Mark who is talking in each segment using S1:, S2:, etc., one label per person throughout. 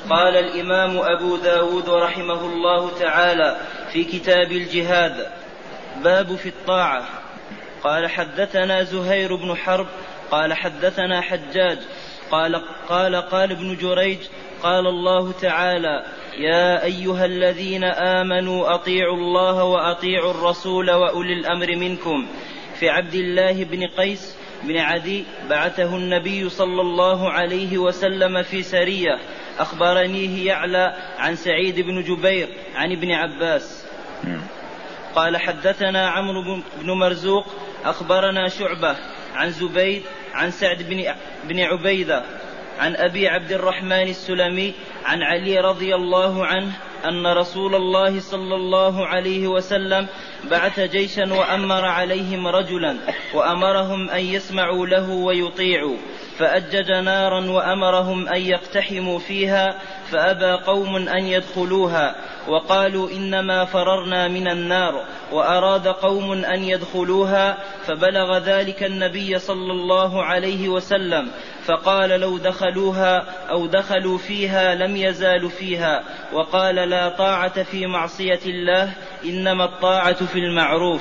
S1: قال الإمام أبو داود رحمه الله تعالى في كتاب الجهاد: باب في الطاعة. قال حدثنا زهير بن حرب قال حدثنا حجاج قال ابن جريج: قال الله تعالى: يا أيها الذين آمنوا أطيعوا الله وأطيعوا الرسول وأولي الأمر منكم. في عبد الله بن قيس بن عدي بعثه النبي صلى الله عليه وسلم في سرية، أخبرنيه يعلى عن سعيد بن جبير عن ابن عباس. قال حدثنا عمرو بن مرزوق أخبرنا شعبة عن زبيد عن سعد بن عبيدة عن أبي عبد الرحمن السلمي عن علي رضي الله عنه أن رسول الله صلى الله عليه وسلم بعث جيشا وأمر عليهم رجلا وأمرهم أن يسمعوا له ويطيعوا، فأجج نارا وأمرهم أن يقتحموا فيها، فأبى قوم أن يدخلوها وقالوا إنما فررنا من النار، وأراد قوم أن يدخلوها فبلغ ذلك النبي صلى الله عليه وسلم، فقال لو دخلوها أو دخلوا فيها لم يزالوا فيها، وقال لا طاعة في معصية الله، إنما الطاعة في المعروف.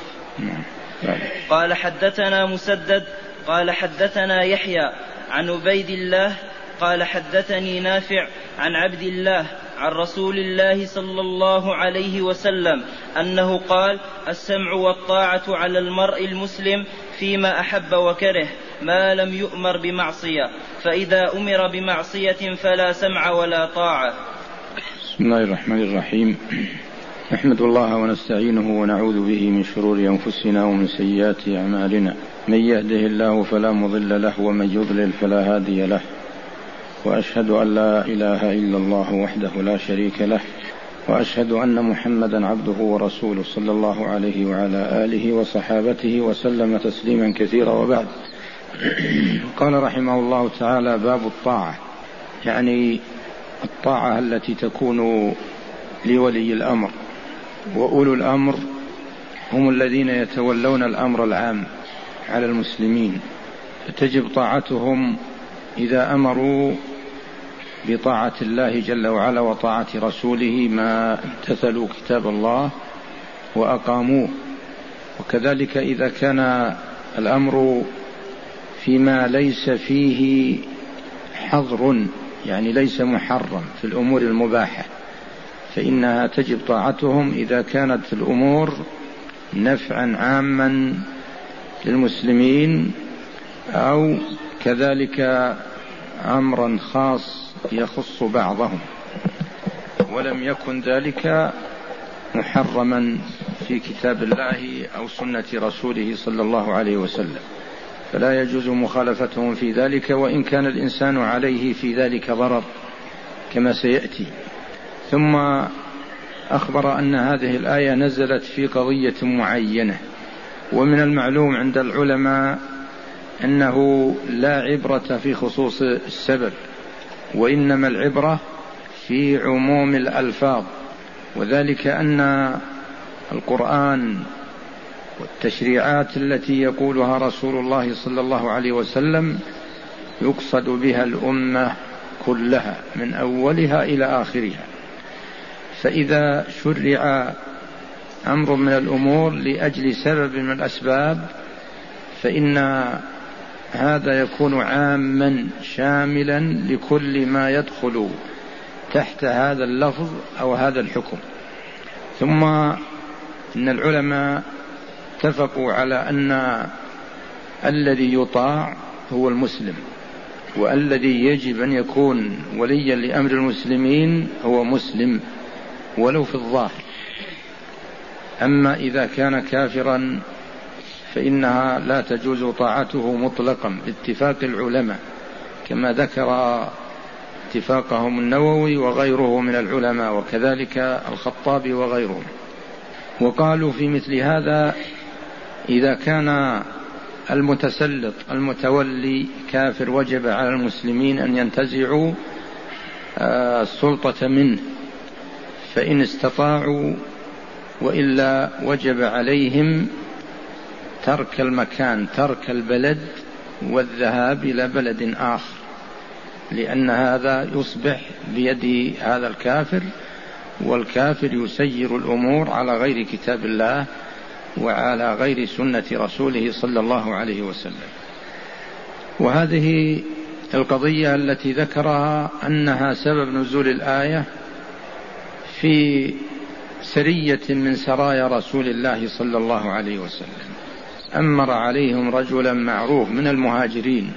S1: قال حدثنا مسدد قال حدثنا يحيى عن عبيد الله قال حدثني نافع عن عبد الله عن رسول الله صلى الله عليه وسلم أنه قال: السمع والطاعة على المرء المسلم فيما أحب وكره ما لم يؤمر بمعصية، فإذا أمر بمعصية فلا سمع ولا طاعة.
S2: بسم الله الرحمن الرحيم. نحمد الله ونستعينه ونعوذ به من شرور أنفسنا ومن سيئات أعمالنا، من يهده الله فلا مضل له ومن يضلل فلا هادي له، وأشهد أن لا إله إلا الله وحده لا شريك له، وأشهد أن محمدا عبده ورسوله صلى الله عليه وعلى آله وصحابته وسلم تسليما كثيرا، وبعد. قال رحمه الله تعالى: باب الطاعة، يعني الطاعة التي تكون لولي الأمر، وأولو الأمر هم الذين يتولون الأمر العام على المسلمين، فتجب طاعتهم إذا أمروا بطاعة الله جل وعلا وطاعة رسوله ما امتثلوا كتاب الله وأقاموه. وكذلك إذا كان الأمر فيما ليس فيه حظر، يعني ليس محرم في الأمور المباحة، فإنها تجب طاعتهم إذا كانت الأمور نفعا عاما للمسلمين، أو كذلك أمرا خاص يخص بعضهم، ولم يكن ذلك محرما في كتاب الله أو سنة رسوله صلى الله عليه وسلم، فلا يجوز مخالفتهم في ذلك، وإن كان الإنسان عليه في ذلك ضرر كما سيأتي. ثم أخبر أن هذه الآية نزلت في قضية معينة، ومن المعلوم عند العلماء أنه لا عبرة في خصوص السبب، وإنما العبرة في عموم الألفاظ، وذلك أن القرآن والتشريعات التي يقولها رسول الله صلى الله عليه وسلم يقصد بها الأمة كلها من أولها إلى آخرها، فإذا شرع أمر من الأمور لأجل سبب من الأسباب فإن هذا يكون عاما شاملا لكل ما يدخل تحت هذا اللفظ أو هذا الحكم. ثم إن العلماء اتفقوا على أن الذي يطاع هو المسلم، والذي يجب أن يكون وليا لأمر المسلمين هو مسلم ولو في الظاهر. أما إذا كان كافرا فإنها لا تجوز طاعته مطلقا باتفاق العلماء، كما ذكر اتفاقهم النووي وغيره من العلماء، وكذلك الخطابي وغيرهم. وقالوا في مثل هذا إذا كان المتسلط المتولي كافر وجب على المسلمين أن ينتزعوا السلطة منه، فإن استطاعوا، وإلا وجب عليهم ترك المكان، ترك البلد والذهاب إلى بلد آخر. لأن هذا يصبح بيد هذا الكافر، والكافر يسير الأمور على غير كتاب الله وعلى غير سنة رسوله صلى الله عليه وسلم. وهذه القضية التي ذكرها أنها سبب نزول الآية في سرية من سرايا رسول الله صلى الله عليه وسلم، أمر عليهم رجلا معروف من المهاجرين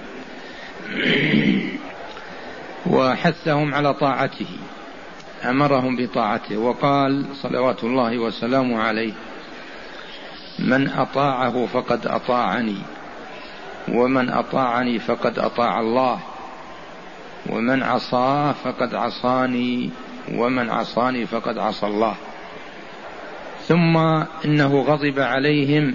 S2: وحثهم على طاعته، أمرهم بطاعته، وقال صلوات الله وسلامه عليه: من أطاعه فقد أطاعني، ومن أطاعني فقد أطاع الله، ومن عصاه فقد عصاني، ومن عصاني فقد عصى الله. ثم إنه غضب عليهم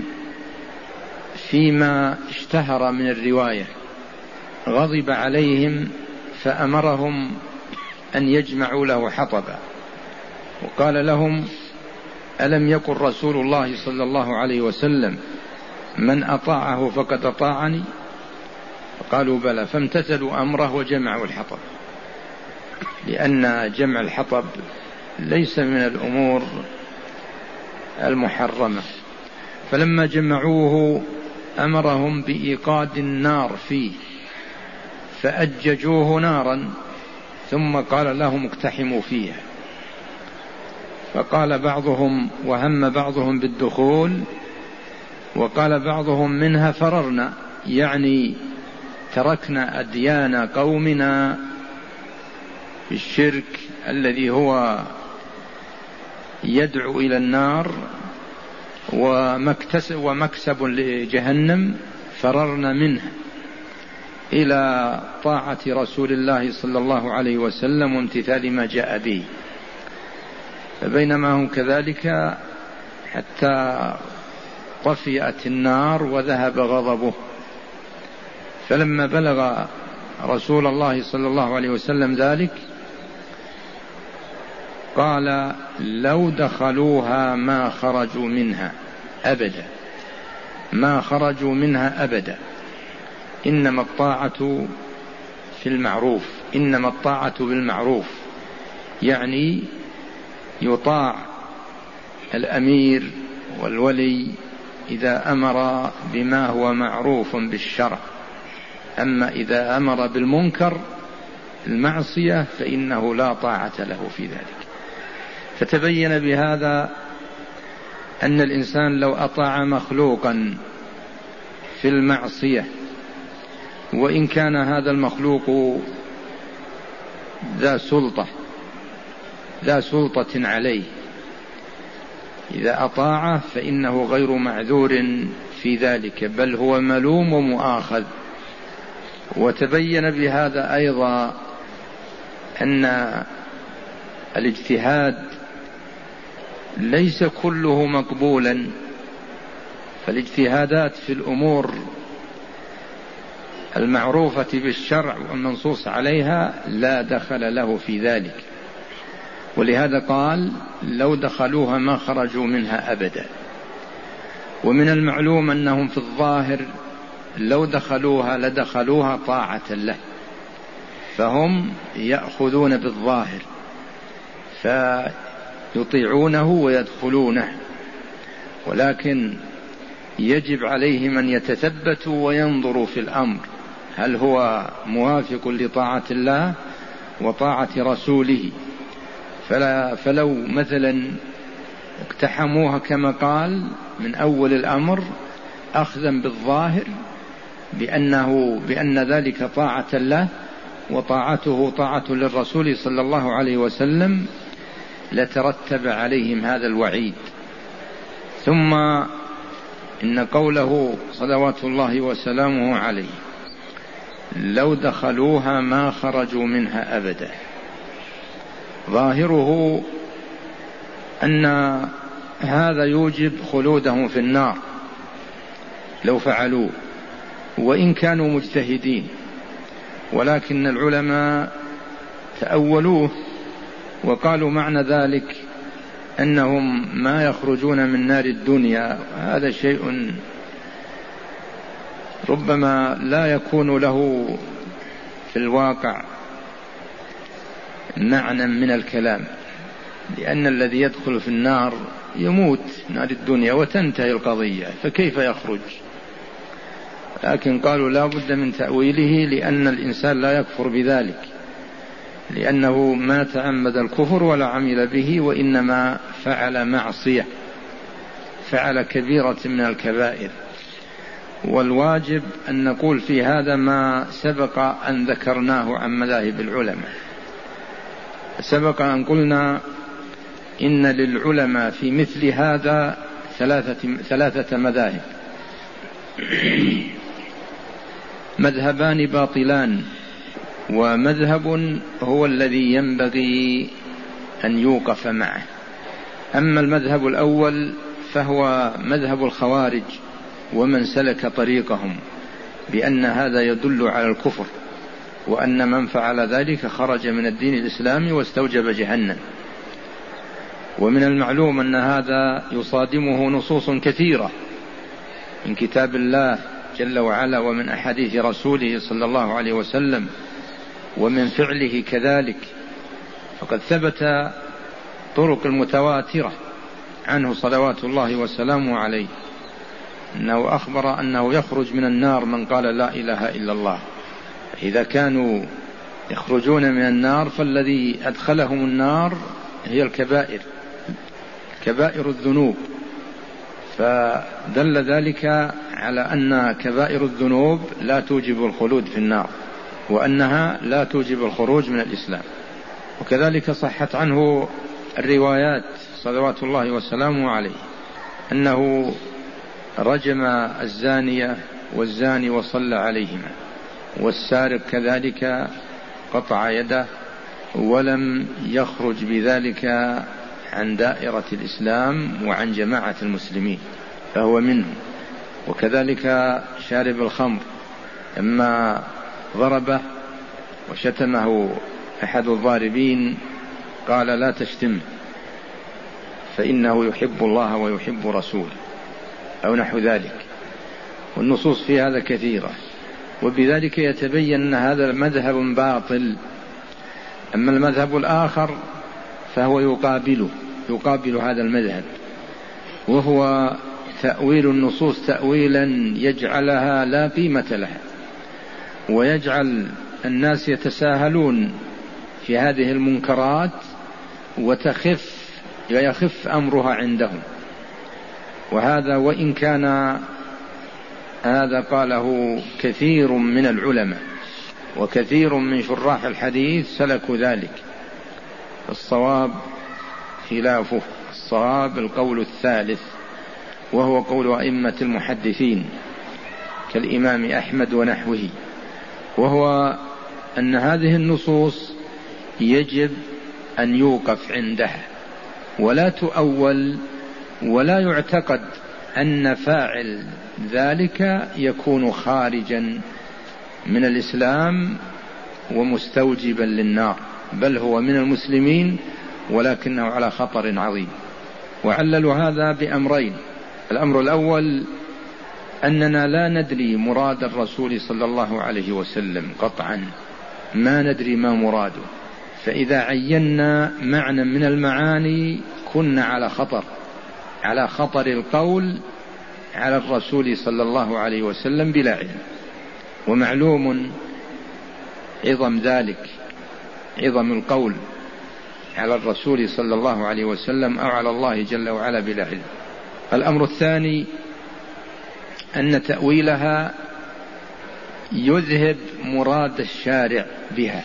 S2: فيما اشتهر من الرواية، غضب عليهم فأمرهم أن يجمعوا له حطبا، وقال لهم: ألم يقل رسول الله صلى الله عليه وسلم: من أطاعه فقد أطاعني؟ فقالوا: بلى. فامتثلوا أمره وجمعوا الحطب، لأن جمع الحطب ليس من الأمور المحرمة. فلما جمعوه أمرهم بإيقاد النار فيه، فأججوه نارا، ثم قال لهم: اقتحموا فيها. فقال بعضهم وهم بعضهم بالدخول، وقال بعضهم: منها فررنا، يعني تركنا أديان قومنا في الشرك الذي هو يدعو إلى النار ومكسب لجهنم، فررنا منه إلى طاعة رسول الله صلى الله عليه وسلم وامتثال ما جاء به. فبينما هم كذلك حتى طفئت النار وذهب غضبه. فلما بلغ رسول الله صلى الله عليه وسلم ذلك قال: لو دخلوها ما خرجوا منها أبدا، ما خرجوا منها أبدا. إنما الطاعة في المعروف، إنما الطاعة بالمعروف، يعني يطاع الأمير والولي إذا أمر بما هو معروف بالشرع، أما إذا أمر بالمنكر المعصية فإنه لا طاعة له في ذلك. فتبين بهذا أن الإنسان لو أطاع مخلوقا في المعصية، وإن كان هذا المخلوق ذا سلطة عليه، إذا أطاعه فإنه غير معذور في ذلك، بل هو ملوم ومؤاخذ. وتبين بهذا أيضا أن الاجتهاد ليس كله مقبولا، فالاجتهادات في الأمور المعروفة بالشرع والمنصوص عليها لا دخل له في ذلك. ولهذا قال: لو دخلوها ما خرجوا منها أبدا. ومن المعلوم أنهم في الظاهر لو دخلوها لدخلوها طاعة له، فهم يأخذون بالظاهر فيطيعونه ويدخلونه، ولكن يجب عليهم أن يتثبتوا وينظروا في الأمر هل هو موافق لطاعة الله وطاعة رسوله. فلو مثلا اقتحموها كما قال من أول الأمر أخذا بالظاهر بأن ذلك طاعة له وطاعته طاعة للرسول صلى الله عليه وسلم، لترتب عليهم هذا الوعيد. ثم إن قوله صلوات الله وسلامه عليه: لو دخلوها ما خرجوا منها أبدا، ظاهره أن هذا يوجب خلودهم في النار لو فعلوه وإن كانوا مجتهدين، ولكن العلماء تأولوه وقالوا معنى ذلك أنهم ما يخرجون من نار الدنيا. هذا شيء ربما لا يكون له في الواقع معنى من الكلام، لأن الذي يدخل في النار يموت نار الدنيا وتنتهي القضية، فكيف يخرج؟ لكن قالوا لا بد من تأويله، لأن الإنسان لا يكفر بذلك، لأنه ما تعمد الكفر ولا عمل به، وإنما فعل معصية، فعل كبيرة من الكبائر. والواجب أن نقول في هذا ما سبق أن ذكرناه عن مذاهب العلماء. سبق أن قلنا إن للعلماء في مثل هذا ثلاثة مذاهب، مذهبان باطلان، ومذهب هو الذي ينبغي أن يوقف معه. أما المذهب الأول فهو مذهب الخوارج ومن سلك طريقهم، بأن هذا يدل على الكفر، وأن من فعل ذلك خرج من الدين الإسلامي واستوجب جهنم. ومن المعلوم أن هذا يصادمه نصوص كثيرة من كتاب الله جل وعلا، ومن أحاديث رسوله صلى الله عليه وسلم، ومن فعله كذلك. فقد ثبت طرق المتواترة عنه صلوات الله وسلامه عليه أنه أخبر أنه يخرج من النار من قال لا إله إلا الله. إذا كانوا يخرجون من النار فالذي أدخلهم النار هي الكبائر، كبائر الذنوب، فدل ذلك على أن كبائر الذنوب لا توجب الخلود في النار، وأنها لا توجب الخروج من الإسلام. وكذلك صحت عنه الروايات صلوات الله وسلامه عليه أنه رجم الزانية والزاني وصلى عليهما، والسارق كذلك قطع يده، ولم يخرج بذلك عن دائرة الإسلام وعن جماعة المسلمين، فهو منه. وكذلك شارب الخمر لما ضربه وشتمه أحد الضاربين قال لا تشتمه فإنه يحب الله ويحب رسوله، أو نحو ذلك. والنصوص في هذا كثيرة، وبذلك يتبين أن هذا مذهب باطل. أما المذهب الآخر فهو يقابل هذا المذهب، وهو تأويل النصوص تأويلا يجعلها لا قيمة لها، ويجعل الناس يتساهلون في هذه المنكرات ويخف أمرها عندهم. وهذا وإن كان هذا قاله كثير من العلماء وكثير من شراح الحديث سلكوا ذلك، الصواب خلافه، الصواب القول الثالث، وهو قول أئمة المحدثين كالإمام أحمد ونحوه، وهو أن هذه النصوص يجب أن يوقف عندها ولا تؤول، ولا يعتقد أن فاعل ذلك يكون خارجا من الإسلام ومستوجبا للنار، بل هو من المسلمين ولكنه على خطر عظيم. وعللوا هذا بأمرين: الأمر الأول أننا لا ندري مراد الرسول صلى الله عليه وسلم قطعا، ما ندري ما مراده، فإذا عينا معنى من المعاني كنا على خطر القول على الرسول صلى الله عليه وسلم بلا علم. ومعلوم عظم ذلك، عظم القول على الرسول صلى الله عليه وسلم أو على الله جل وعلا بلا علم. الأمر الثاني أن تأويلها يذهب مراد الشارع بها،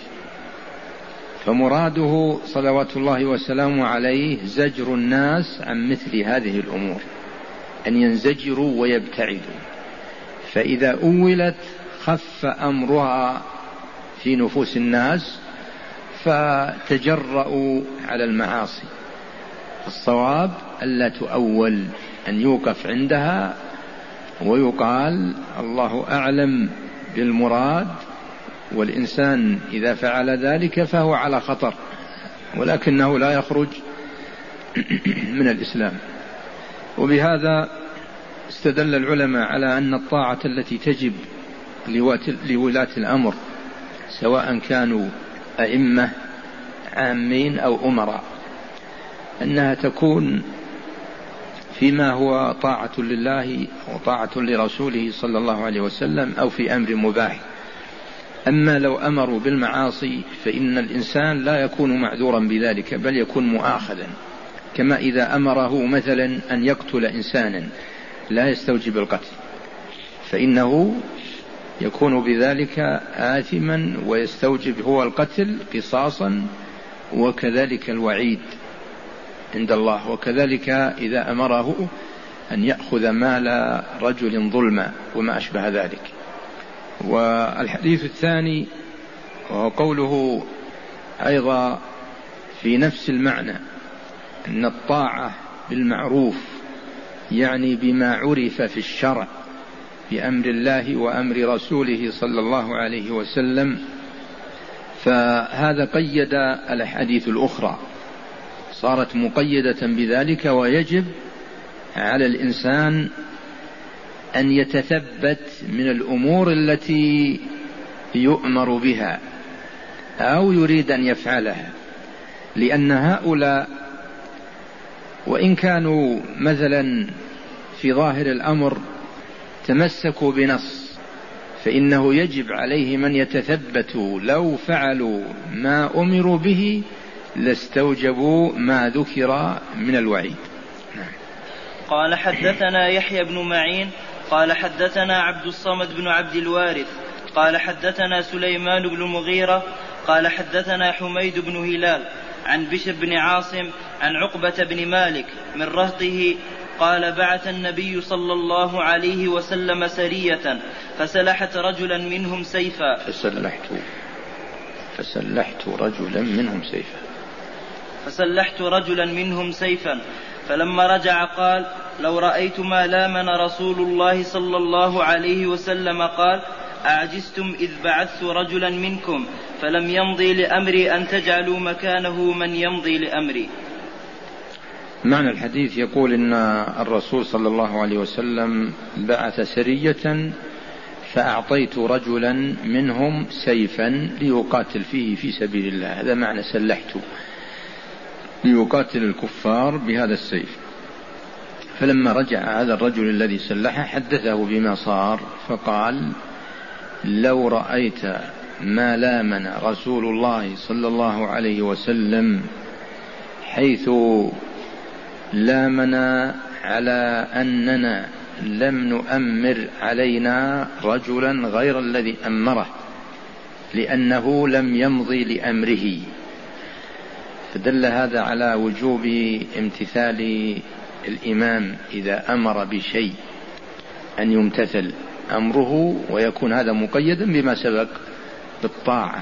S2: فمراده صلوات الله وسلامه عليه زجر الناس عن مثل هذه الأمور، أن ينزجروا ويبتعدوا، فإذا أولت خف أمرها في نفوس الناس فتجرؤوا على المعاصي. الصواب ألا تؤول، أن يوقف عندها ويقال الله أعلم بالمراد، والإنسان إذا فعل ذلك فهو على خطر، ولكنه لا يخرج من الإسلام. وبهذا استدل العلماء على أن الطاعة التي تجب لولاة الأمر، سواء كانوا أئمة عامين أو أمراء، أنها تكون فيما هو طاعة لله وطاعة لرسوله صلى الله عليه وسلم أو في أمر مباح. أما لو أمروا بالمعاصي فإن الإنسان لا يكون معذورا بذلك، بل يكون مؤاخذا، كما إذا أمره مثلا أن يقتل إنسانا لا يستوجب القتل فإنه يكون بذلك آثما ويستوجب هو القتل قصاصا، وكذلك الوعيد عند الله. وكذلك إذا أمره أن يأخذ مال رجل ظلما وما أشبه ذلك. والحديث الثاني وهو قوله أيضا في نفس المعنى أن الطاعة بالمعروف يعني بما عرف في الشرع بأمر الله وأمر رسوله صلى الله عليه وسلم، فهذا قيد الأحاديث الأخرى، صارت مقيدة بذلك. ويجب على الإنسان أن يتثبت من الأمور التي يؤمر بها أو يريد أن يفعلها، لأن هؤلاء وإن كانوا مثلا في ظاهر الأمر تمسكوا بنص، فإنه يجب عليه من يتثبتوا لو فعلوا ما أمروا به لاستوجبوا ما ذكر من الوعيد.
S1: قال حدثنا يحيى بن معين قال حدثنا عبد الصمد بن عبد الوارث قال حدثنا سليمان بن المغيرة قال حدثنا حميد بن هلال عن بشر بن عاصم عن عقبة بن مالك من رهطه قال بعث النبي صلى الله عليه وسلم سرية فسلحت رجلا منهم سيفا فسلحت رجلا منهم سيفا فلما رجع قال لو رأيت ما لامن رسول الله صلى الله عليه وسلم قال أعجزتم إذ بعثت رجلا منكم فلم يمضي لأمري أن تجعلوا مكانه من يمضي لأمري.
S2: معنى الحديث يقول إن الرسول صلى الله عليه وسلم بعث سرية فأعطيت رجلا منهم سيفا ليقاتل فيه في سبيل الله، هذا معنى سلحته، ليقاتل الكفار بهذا السيف. فلما رجع هذا الرجل الذي سلحه حدثه بما صار فقال لو رأيت ما لامن رسول الله صلى الله عليه وسلم حيث لامنا على أننا لم نؤمر علينا رجلا غير الذي أمره لأنه لم يمضي لأمره، فدل هذا على وجوب امتثال الإمام إذا أمر بشيء أن يمتثل أمره، ويكون هذا مقيدا بما سبق بالطاعة،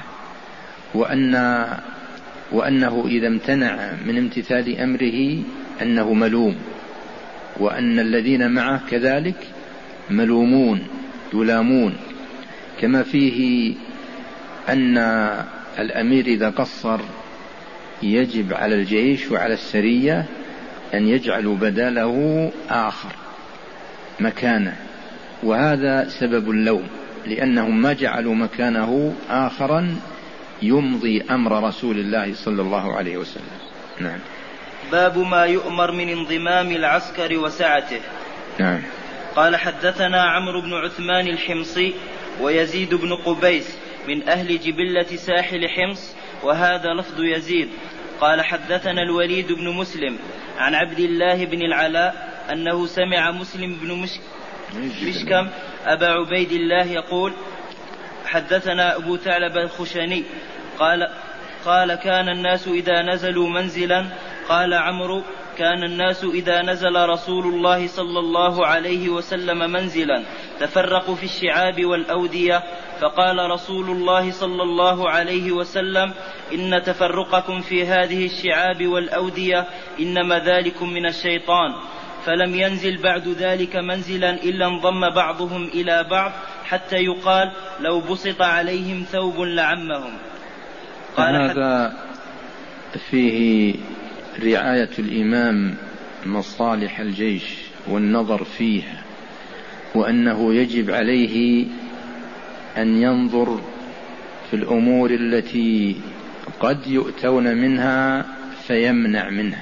S2: وأنه إذا امتنع من امتثال أمره أنه ملوم، وأن الذين معه كذلك ملومون يلامون، كما فيه أن الأمير إذا قصر يجب على الجيش وعلى السرية أن يجعلوا بداله آخر مكانه، وهذا سبب اللوم، لأنهم ما جعلوا مكانه آخرا يمضي أمر رسول الله صلى الله عليه وسلم. نعم.
S1: باب ما يؤمر من انضمام العسكر وسعته.
S2: نعم.
S1: قال حدثنا عمرو بن عثمان الحمصي ويزيد بن قبيس من أهل جبلة ساحل حمص، وهذا لفظ يزيد. قال حدثنا الوليد بن مسلم عن عبد الله بن العلاء أنه سمع مسلم بن مشكم أبا عبيد الله يقول حدثنا أبو ثعلب الخشني قال كان الناس إذا نزلوا منزلا، قال عمرو كان الناس إذا نزل رسول الله صلى الله عليه وسلم منزلا تفرقوا في الشعاب والأودية، فقال رسول الله صلى الله عليه وسلم إن تفرقكم في هذه الشعاب والأودية إنما ذلكم من الشيطان، فلم ينزل بعد ذلك منزلا إلا انضم بعضهم إلى بعض حتى يقال لو بسط عليهم ثوب لعمهم.
S2: هذا فيه رعاية الإمام مصالح الجيش والنظر فيه، وأنه يجب عليه أن ينظر في الأمور التي قد يؤتون منها فيمنع منها.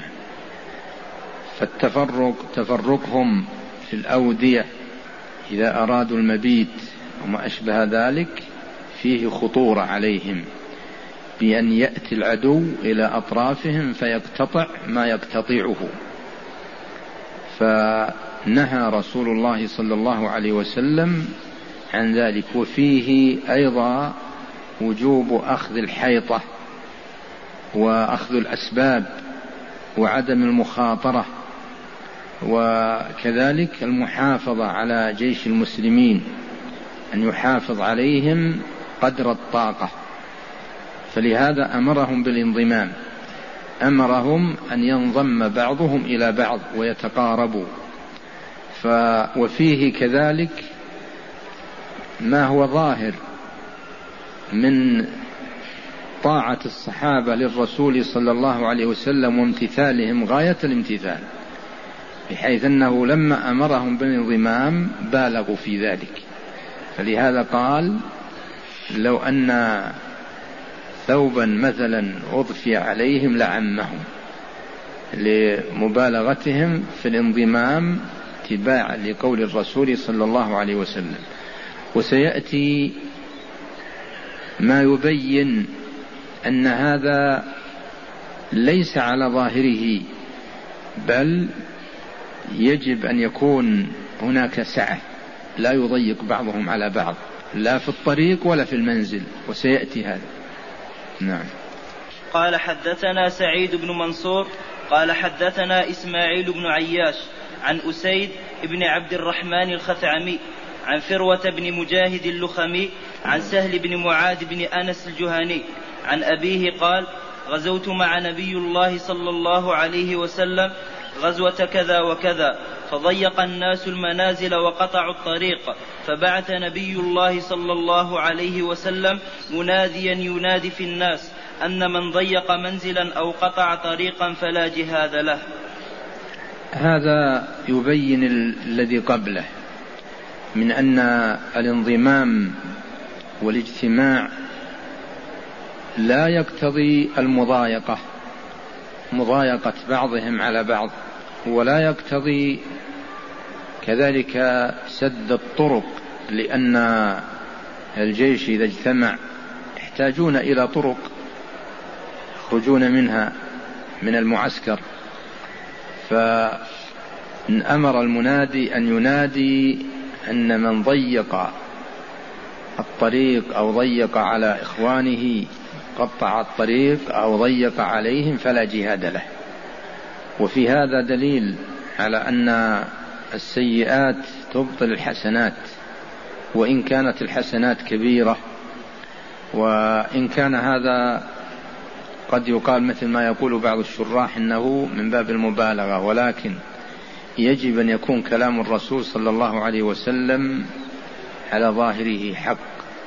S2: تفرقهم في الأودية إذا أرادوا المبيت وما أشبه ذلك فيه خطورة عليهم، بأن يأتي العدو إلى أطرافهم فيقتطع ما يقتطعه. فنهى رسول الله صلى الله عليه وسلم عن ذلك. وفيه أيضا وجوب أخذ الحيطة وأخذ الأسباب وعدم المخاطرة، وكذلك المحافظة على جيش المسلمين، أن يحافظ عليهم قدر الطاقة. فلهذا أمرهم بالانضمام، أمرهم أن ينضم بعضهم إلى بعض ويتقاربوا. وفيه كذلك ما هو ظاهر من طاعة الصحابة للرسول صلى الله عليه وسلم وامتثالهم غاية الامتثال، بحيث أنه لما أمرهم بالانضمام بالغوا في ذلك. فلهذا قال: لو أن ثوبا مثلا أضفي عليهم لعمهم، لمبالغتهم في الانضمام اتباعا لقول الرسول صلى الله عليه وسلم. وسيأتي ما يبين أن هذا ليس على ظاهره، بل يجب أن يكون هناك سعة، لا يضيق بعضهم على بعض لا في الطريق ولا في المنزل، وسيأتي هذا. نعم.
S1: قال: حدثنا سعيد بن منصور قال حدثنا إسماعيل بن عياش عن أسيد بن عبد الرحمن الخثعمي عن فروة بن مجاهد اللخمي عن سهل بن معاذ بن أنس الجهني عن أبيه قال: غزوت مع نبي الله صلى الله عليه وسلم غزوة كذا وكذا، فضيق الناس المنازل وقطعوا الطريق، فبعث نبي الله صلى الله عليه وسلم مناديا ينادي في الناس أن من ضيق منزلا أو قطع طريقا فلا جهاد له.
S2: هذا يبين الذي قبله من أن الانضمام والاجتماع لا يقتضي المضايقة، مضايقة بعضهم على بعض، ولا يقتضي كذلك سد الطرق، لأن الجيش إذا اجتمع يحتاجون إلى طرق يخرجون منها من المعسكر. فأمر المنادي أن ينادي أن من ضيق الطريق أو ضيق على إخوانه، قطع الطريق أو ضيق عليهم، فلا جهاد له. وفي هذا دليل على أن السيئات تبطل الحسنات، وإن كانت الحسنات كبيرة. وإن كان هذا قد يقال مثل ما يقول بعض الشراح إنه من باب المبالغة، ولكن يجب أن يكون كلام الرسول صلى الله عليه وسلم على ظاهره حق،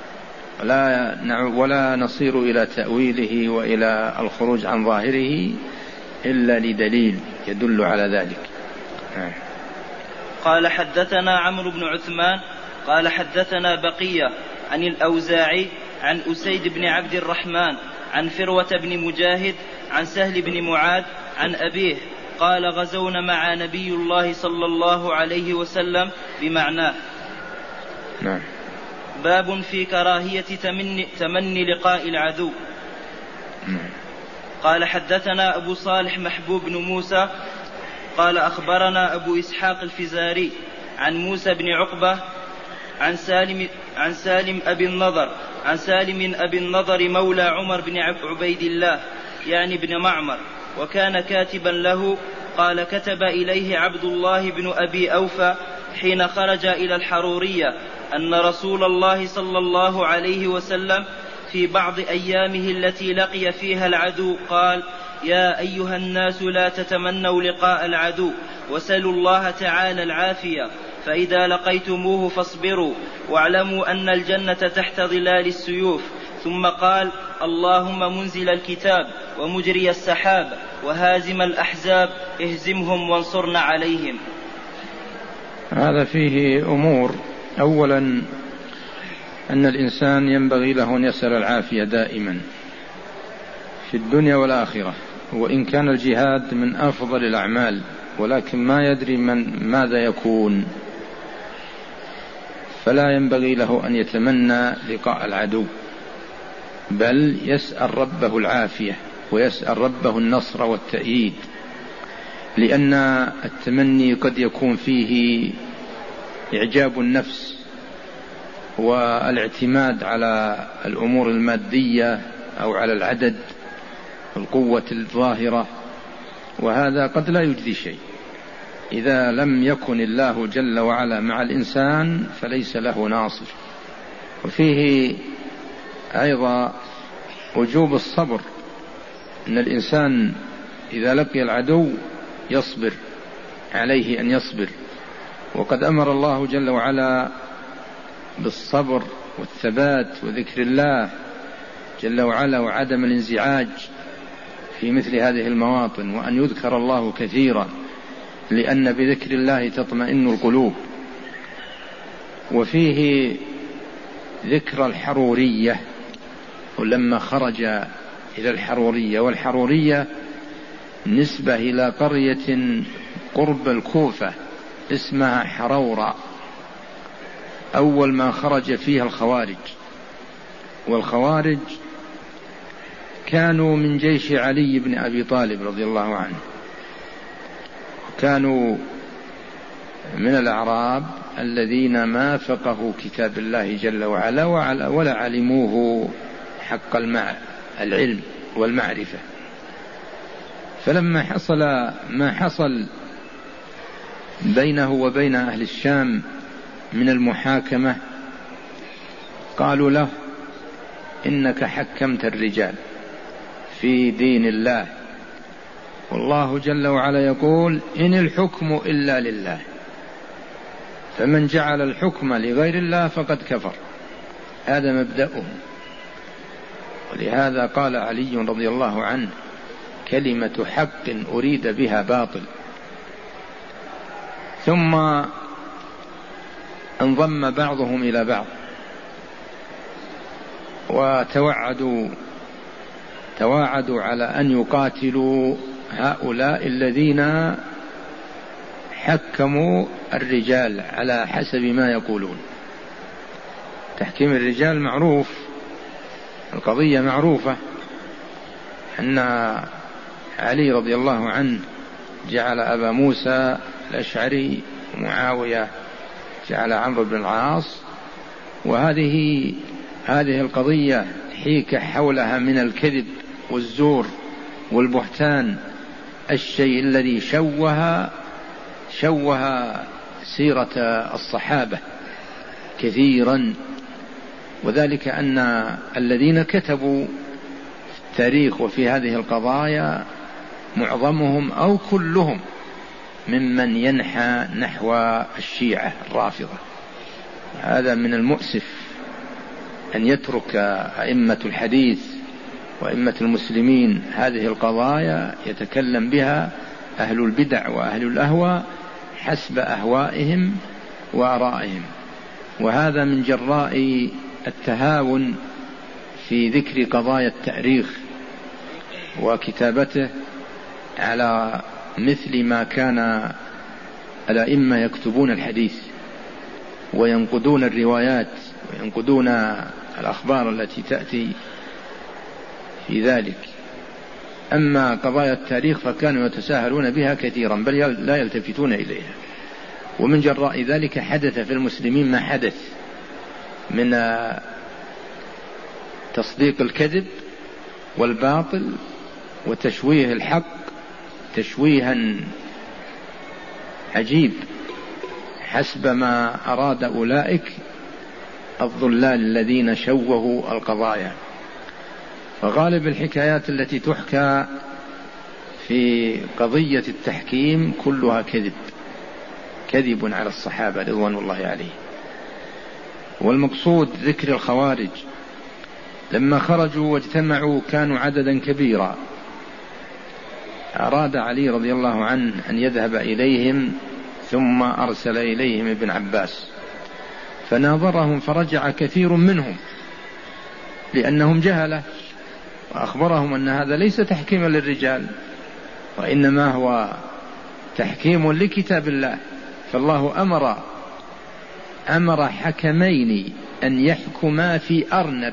S2: ولا نصير إلى تأويله وإلى الخروج عن ظاهره إلا لدليل يدل على ذلك.
S1: قال: حدثنا عمرو بن عثمان قال حدثنا بقية عن الأوزاعي عن أسيد بن عبد الرحمن عن فروة بن مجاهد عن سهل بن معاذ عن أبيه قال: غزونا مع نبي الله صلى الله عليه وسلم بمعناه.
S2: نعم.
S1: باب في كراهية تمني لقاء العدو. قال: حدثنا أبو صالح محبوب بن موسى قال أخبرنا أبو إسحاق الفزاري عن موسى بن عقبة عن سالم أبي النضر مولى عمر بن عبيد الله يعني بن معمر، وكان كاتبا له. قال: كتب إليه عبد الله بن أبي أوفى حين خرج إلى الحرورية أن رسول الله صلى الله عليه وسلم في بعض أيامه التي لقي فيها العدو قال: يا أيها الناس لا تتمنوا لقاء العدو، وسلوا الله تعالى العافية، فإذا لقيتموه فاصبروا، واعلموا أن الجنة تحت ظلال السيوف. ثم قال: اللهم منزل الكتاب ومجري السحاب وهازم الأحزاب اهزمهم وانصرنا عليهم.
S2: هذا فيه أمور. أولا أن الإنسان ينبغي له أن يسأل العافية دائما في الدنيا والآخرة، وإن كان الجهاد من أفضل الأعمال، ولكن ما يدري من ماذا يكون، فلا ينبغي له أن يتمنى لقاء العدو، بل يسأل ربه العافية ويسأل ربه النصر والتأييد، لأن التمني قد يكون فيه إعجاب النفس والاعتماد على الأمور المادية أو على العدد والقوة الظاهرة، وهذا قد لا يجدي شيء. إذا لم يكن الله جل وعلا مع الإنسان فليس له ناصر. وفيه أيضا وجوب الصبر، أن الإنسان إذا لقي العدو يصبر، عليه أن يصبر، وقد أمر الله جل وعلا بالصبر والثبات وذكر الله جل وعلا وعدم الانزعاج في مثل هذه المواطن، وأن يذكر الله كثيرا، لأن بذكر الله تطمئن القلوب. وفيه ذكر الحرورية، ولما خرج إلى الحرورية، والحرورية نسبة إلى قرية قرب الكوفة اسمها حرورة، أول ما خرج فيها الخوارج، والخوارج كانوا من جيش علي بن أبي طالب رضي الله عنه، كانوا من الأعراب الذين ما فقهوا كتاب الله جل وعلا ولا علموه حق العلم والمعرفة. فلما حصل ما حصل بينه وبين أهل الشام من المحاكمة، قالوا له: إنك حكمت الرجال في دين الله، والله جل وعلا يقول: إن الحكم إلا لله، فمن جعل الحكم لغير الله فقد كفر. هذا مبدأهم. ولهذا قال علي رضي الله عنه: كلمة حق أريد بها باطل. ثم انضم بعضهم إلى بعض وتواعدوا على أن يقاتلوا هؤلاء الذين حكموا الرجال على حسب ما يقولون. تحكيم الرجال معروف، القضية معروفة، أن علي رضي الله عنه جعل أبا موسى الأشعري، ومعاوية جعل عمرو بن العاص، وهذه القضية حيك حولها من الكذب والزور والبهتان، الشيء الذي شوه سيرة الصحابة كثيرا. وذلك أن الذين كتبوا في التاريخ وفي هذه القضايا معظمهم أو كلهم ممن ينحى نحو الشيعة الرافضة. هذا من المؤسف أن يترك أئمة الحديث وأئمة المسلمين هذه القضايا يتكلم بها أهل البدع وأهل الأهواء حسب أهوائهم وآرائهم، وهذا من جراء التهاون في ذكر قضايا التاريخ وكتابته على مثل ما كان الأئمة يكتبون الحديث وينقدون الروايات وينقدون الأخبار التي تأتي في ذلك. أما قضايا التاريخ فكانوا يتساهلون بها كثيرا، بل لا يلتفتون إليها. ومن جراء ذلك حدث في المسلمين ما حدث من تصديق الكذب والباطل وتشويه الحق تشويها عجيب حسب ما أراد أولئك الضلال الذين شوهوا القضايا. فغالب الحكايات التي تحكى في قضية التحكيم كلها كذب على الصحابة رضوان الله عليه. والمقصود ذكر الخوارج لما خرجوا واجتمعوا كانوا عددا كبيرا، أراد علي رضي الله عنه أن يذهب إليهم، ثم أرسل إليهم ابن عباس فناظرهم، فرجع كثير منهم لأنهم جهلة وأخبرهم أن هذا ليس تحكيما للرجال، وإنما هو تحكيم لكتاب الله. فالله أمر حكمين أن يحكما في أرنب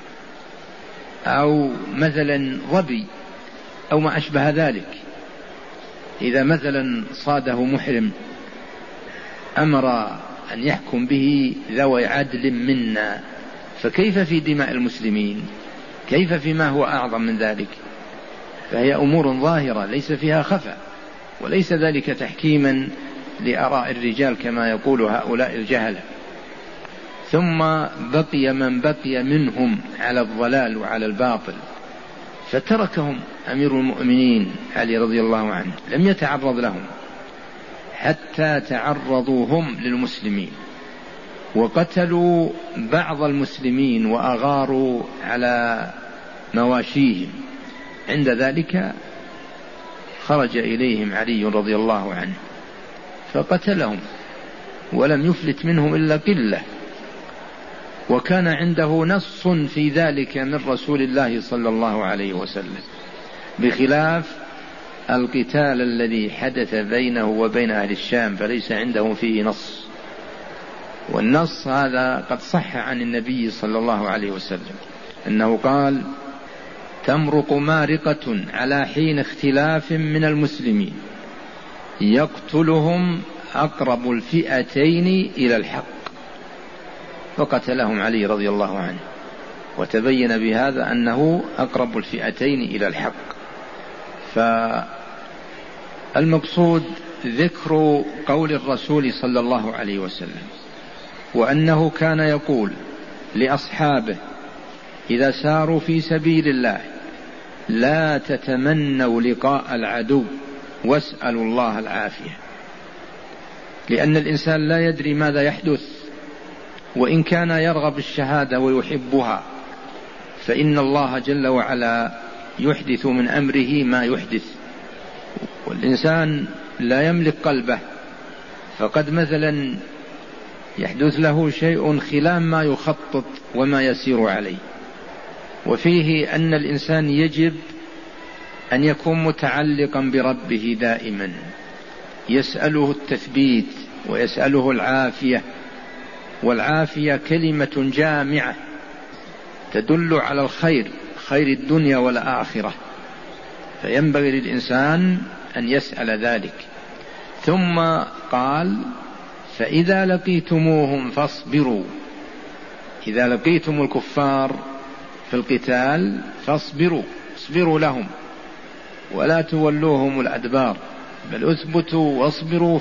S2: أو مثلا ظبي أو ما أشبه ذلك، إذا مثلا صاده محرم أمر أن يحكم به ذوي عدل منا، فكيف في دماء المسلمين؟ كيف فيما هو أعظم من ذلك؟ فهي أمور ظاهرة ليس فيها خفا، وليس ذلك تحكيما لآراء الرجال كما يقول هؤلاء الجهلة. ثم بقي من بقي منهم على الضلال وعلى الباطل، فتركهم أمير المؤمنين علي رضي الله عنه، لم يتعرض لهم حتى تعرضوا هم للمسلمين، وقتلوا بعض المسلمين وأغاروا على مواشيهم. عند ذلك خرج إليهم علي رضي الله عنه فقتلهم، ولم يفلت منهم إلا قلة، وكان عنده نص في ذلك من رسول الله صلى الله عليه وسلم، بخلاف القتال الذي حدث بينه وبين أهل الشام فليس عنده فيه نص. والنص هذا قد صح عن النبي صلى الله عليه وسلم أنه قال: تمرق مارقة على حين اختلاف من المسلمين يقتلهم أقرب الفئتين إلى الحق. فقتلهم علي رضي الله عنه، وتبين بهذا أنه أقرب الفئتين إلى الحق. فالمقصود ذكر قول الرسول صلى الله عليه وسلم، وأنه كان يقول لأصحابه إذا ساروا في سبيل الله: لا تتمنوا لقاء العدو واسألوا الله العافية، لأن الإنسان لا يدري ماذا يحدث، وإن كان يرغب الشهادة ويحبها فإن الله جل وعلا يحدث من أمره ما يحدث، والإنسان لا يملك قلبه، فقد مثلا يحدث له شيء خلاف ما يخطط وما يسير عليه. وفيه أن الإنسان يجب أن يكون متعلقا بربه دائما، يسأله التثبيت ويسأله العافية، والعافية كلمة جامعة تدل على الخير، خير الدنيا والآخرة، فينبغي للإنسان أن يسأل ذلك. ثم قال: فإذا لقيتموهم فاصبروا، إذا لقيتم الكفار في القتال فاصبروا، اصبروا لهم ولا تولوهم الأدبار، بل اثبتوا واصبروا،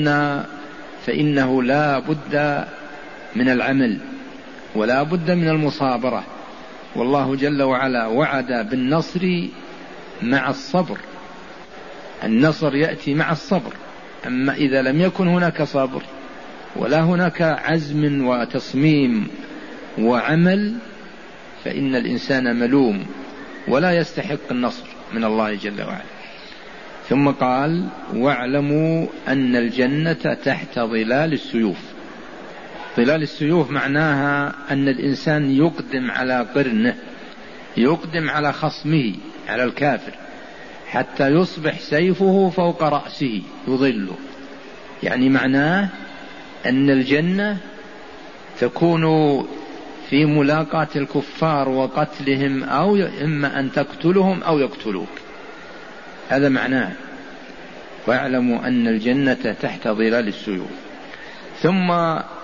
S2: فإنه لا بد من العمل ولا بد من المصابرة، والله جل وعلا وعد بالنصر مع الصبر، النصر يأتي مع الصبر. أما إذا لم يكن هناك صبر ولا هناك عزم وتصميم وعمل فإن الإنسان ملوم ولا يستحق النصر من الله جل وعلا. ثم قال: واعلموا أن الجنة تحت ظلال السيوف. ظلال السيوف معناها أن الإنسان يقدم على قرنه، يقدم على خصمه، على الكافر، حتى يصبح سيفه فوق رأسه يظله. يعني معناه أن الجنة تكون في ملاقاة الكفار وقتلهم، أو إما أن تقتلهم أو يقتلوك، هذا معناه. واعلموا أن الجنة تحت ظلال السيوف. ثم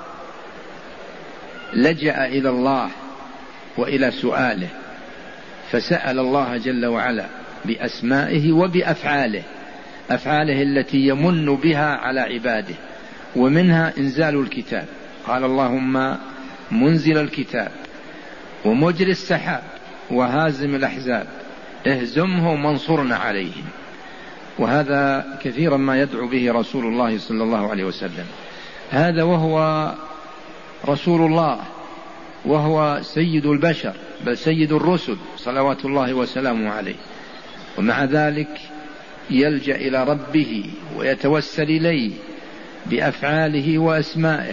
S2: لجأ إلى الله وإلى سؤاله، فسأل الله جل وعلا بأسمائه وبأفعاله، أفعاله التي يمن بها على عباده، ومنها إنزال الكتاب. قال: اللهم منزل الكتاب ومجري السحاب وهازم الأحزاب اهزمهم وانصرنا عليهم. وهذا كثيرا ما يدعو به رسول الله صلى الله عليه وسلم، هذا وهو رسول الله وهو سيد البشر، بل سيد الرسل صلوات الله وسلامه عليه، ومع ذلك يلجأ إلى ربه ويتوسل إليه بأفعاله وأسمائه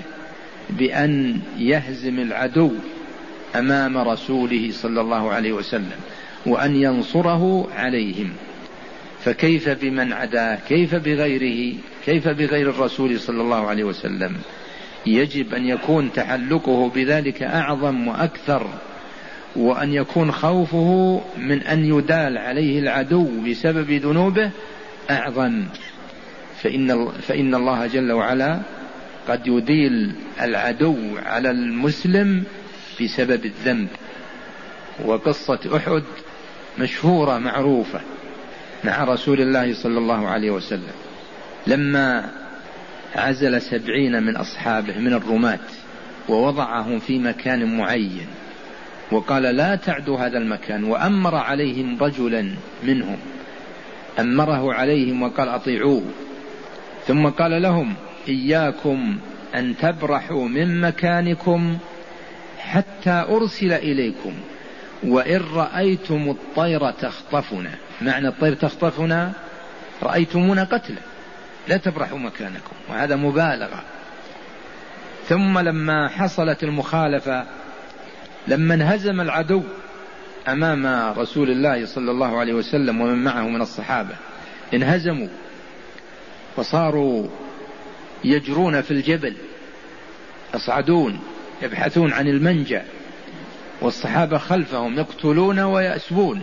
S2: بأن يهزم العدو أمام رسوله صلى الله عليه وسلم، وأن ينصره عليهم. فكيف بمن عداه؟ كيف بغيره؟ كيف بغير الرسول صلى الله عليه وسلم؟ يجب أن يكون تعلقه بذلك أعظم وأكثر، وأن يكون خوفه من أن يدال عليه العدو بسبب ذنوبه أعظم. فإن الله جل وعلا قد يديل العدو على المسلم بسبب الذنب. وقصة أحد مشهورة معروفة مع رسول الله صلى الله عليه وسلم، لما عزل 70 من أصحابه من الرماة ووضعهم في مكان معين وقال لا تعدوا هذا المكان، وأمر عليهم رجلا منهم، أمره عليهم وقال أطيعوه، ثم قال لهم إياكم أن تبرحوا من مكانكم حتى أرسل إليكم، وإن رأيتم الطير تخطفنا، معنى الطير تخطفنا رأيتمونا قتلا، لا تبرحوا مكانكم، وهذا مبالغة. ثم لما حصلت المخالفة، لما انهزم العدو أمام رسول الله صلى الله عليه وسلم ومن معه من الصحابة، انهزموا وصاروا يجرون في الجبل، يصعدون يبحثون عن المنجا، والصحابة خلفهم يقتلون ويأسبون.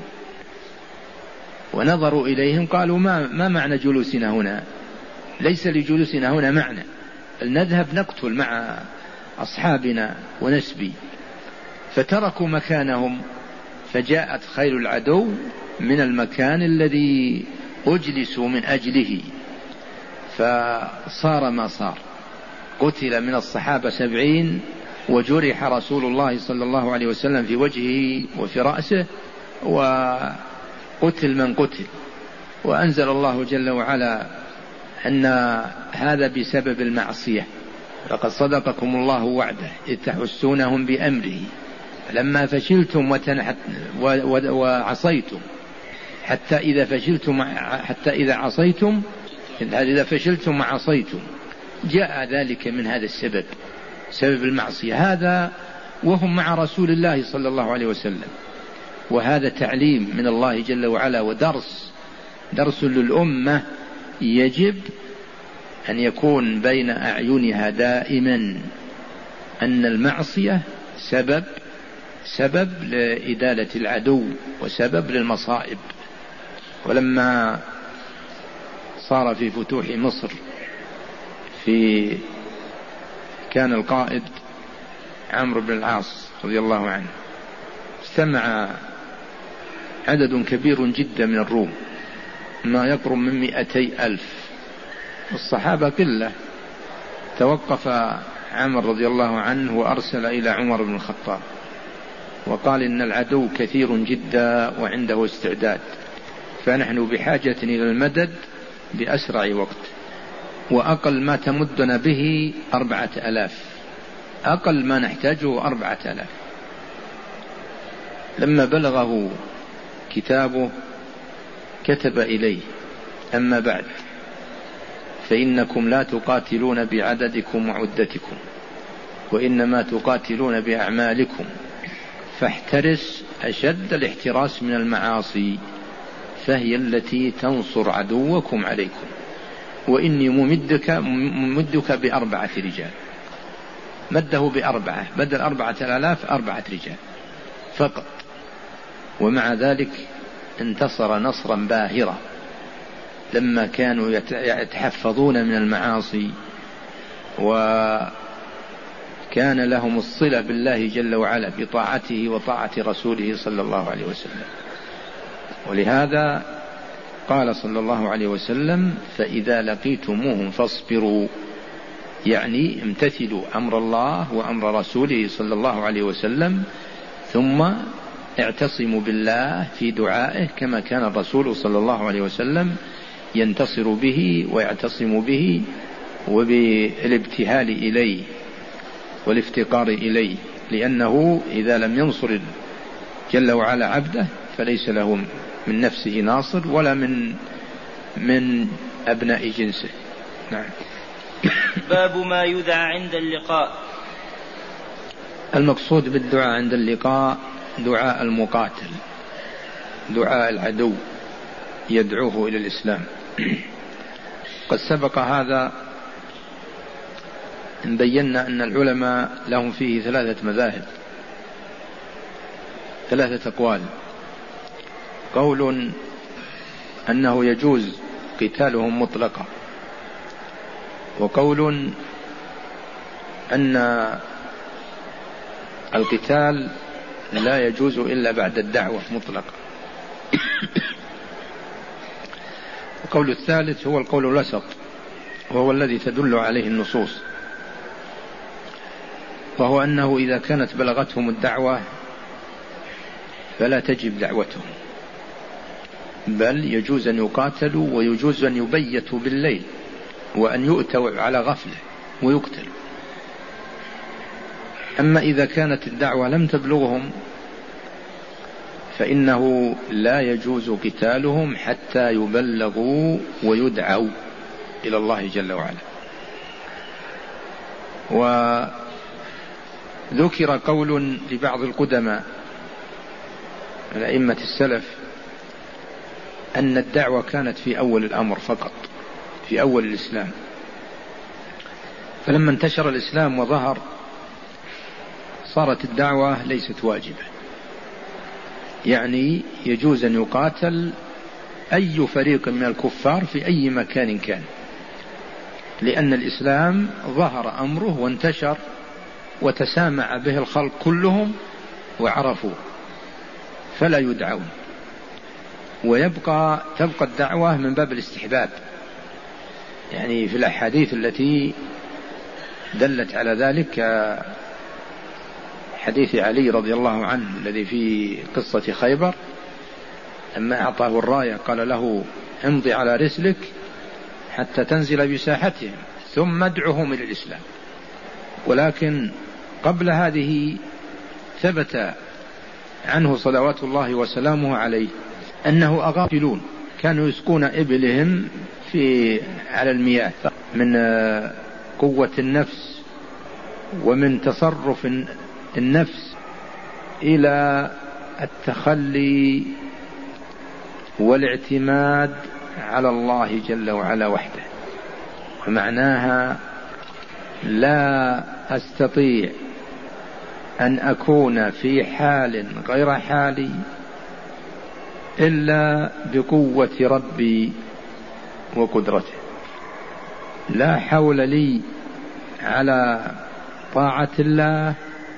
S2: ونظروا إليهم قالوا ما معنى جلوسنا هنا؟ ليس لجلوسنا هنا معنى، نذهب نقتل مع أصحابنا ونسبي. فتركوا مكانهم، فجاءت خيل العدو من المكان الذي أجلسوا من أجله، فصار ما صار، قتل من الصحابة 70، وجرح رسول الله صلى الله عليه وسلم في وجهه وفي رأسه، وقتل من قتل. وأنزل الله جل وعلا أن هذا بسبب المعصية، لقد صدقكم الله وعده إذ تحسونهم بأمره لما فشلتم وعصيتم حتى إذا عصيتم إذا فشلتم وعصيتم، جاء ذلك من هذا السبب، سبب المعصية هذا، وهم مع رسول الله صلى الله عليه وسلم. وهذا تعليم من الله جل وعلا ودرس للأمة، يجب أن يكون بين أعينها دائما أن المعصية سبب لإدالة العدو وسبب للمصائب. ولما صار في فتوح مصر كان القائد عمرو بن العاص رضي الله عنه، اجتمع عدد كبير جدا من الروم، ما يقرب من 200,000، والصحابة قلة. توقف عمرو رضي الله عنه وأرسل إلى عمر بن الخطاب وقال إن العدو كثير جدا وعنده استعداد، فنحن بحاجة إلى المدد بأسرع وقت، وأقل ما تمدنا به 4000، أقل ما نحتاجه 4000. لما بلغه كتابه كتب إليه: أما بعد، فإنكم لا تقاتلون بعددكم وعدتكم، وإنما تقاتلون بأعمالكم، فاحترس أشد الاحتراس من المعاصي، فهي التي تنصر عدوكم عليكم، وإني ممدك ب4 رجال. مده ب4، بدل 4000 4 رجال فقط. ومع ذلك انتصر نصرا باهرا، لما كانوا يتحفظون من المعاصي، وكان لهم الصلة بالله جل وعلا بطاعته وطاعة رسوله صلى الله عليه وسلم. ولهذا قال صلى الله عليه وسلم: فإذا لقيتموهم فاصبروا، يعني امتثلوا أمر الله وأمر رسوله صلى الله عليه وسلم، ثم اعتصموا بالله في دعائه، كما كان الرسول صلى الله عليه وسلم ينتصر به ويعتصم به، وبالابتهال إليه والافتقار إليه، لأنه إذا لم ينصر جل وعلا عبده فليس له من نفسه ناصر ولا من أبناء جنسه. نعم.
S1: باب ما يدعى عند اللقاء.
S2: المقصود بالدعاء عند اللقاء دعاء المقاتل، دعاء العدو يدعوه إلى الإسلام. قد سبق هذا إن بينا أن العلماء لهم فيه 3 مذاهب، 3 أقوال. قول أنه يجوز قتالهم مطلقا، وقول أن القتال لا يجوز إلا بعد الدعوة مطلقا. القول الثالث هو القول الوسط، وهو الذي تدل عليه النصوص، وهو أنه إذا كانت بلغتهم الدعوة فلا تجب دعوتهم، بل يجوز أن يقاتلوا ويجوز أن يبيتوا بالليل وأن يؤتوا على غفلة ويقتلوا. أما إذا كانت الدعوة لم تبلغهم فإنه لا يجوز قتالهم حتى يبلغوا ويدعوا إلى الله جل وعلا. وذكر قول لبعض القدماء من أئمة السلف أن الدعوة كانت في أول الأمر فقط، في أول الإسلام، فلما انتشر الإسلام وظهر صارت الدعوة ليست واجبة، يعني يجوز أن يقاتل أي فريق من الكفار في أي مكان كان، لأن الإسلام ظهر أمره وانتشر وتسامع به الخلق كلهم وعرفوه، فلا يدعون. وتبقى الدعوة من باب الاستحباب، يعني في الأحاديث التي دلت على ذلك حديث علي رضي الله عنه الذي في قصة خيبر، لما أعطاه الراية قال له امضي على رسلك حتى تنزل بساحتهم ثم ادعهم إلى الإسلام. ولكن قبل هذه ثبت عنه صلوات الله وسلامه عليه أنه أغافلون كانوا يسقون إبلهم على المياه، من قوة النفس ومن تصرف النفس إلى التخلي والاعتماد على الله جل وعلا وحده. ومعناها لا أستطيع أن أكون في حال غير حالي إلا بقوة ربي وقدرته، لا حول لي على طاعة الله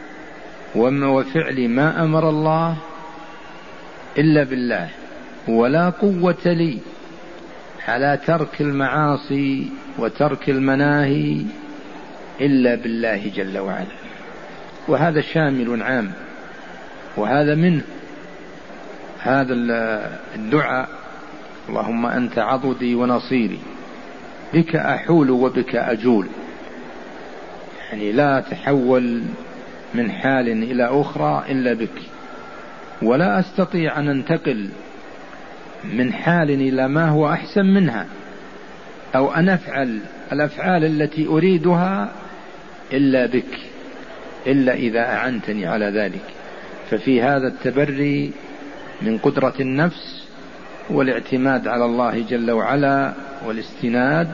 S2: وفعل ما أمر الله إلا بالله، ولا قوة لي على ترك المعاصي وترك المناهي إلا بالله جل وعلا. وهذا شامل عام، وهذا منه هذا الدعاء: اللهم أنت عضدي ونصيري، بك أحول وبك أجول، يعني لا تحول من حال إلى أخرى إلا بك، ولا أستطيع أن أنتقل من حال إلى ما هو أحسن منها، أو أن أفعل الأفعال التي أريدها إلا بك، إلا إذا أعنتني على ذلك. ففي هذا التبري من قدرة النفس والاعتماد على الله جل وعلا والاستناد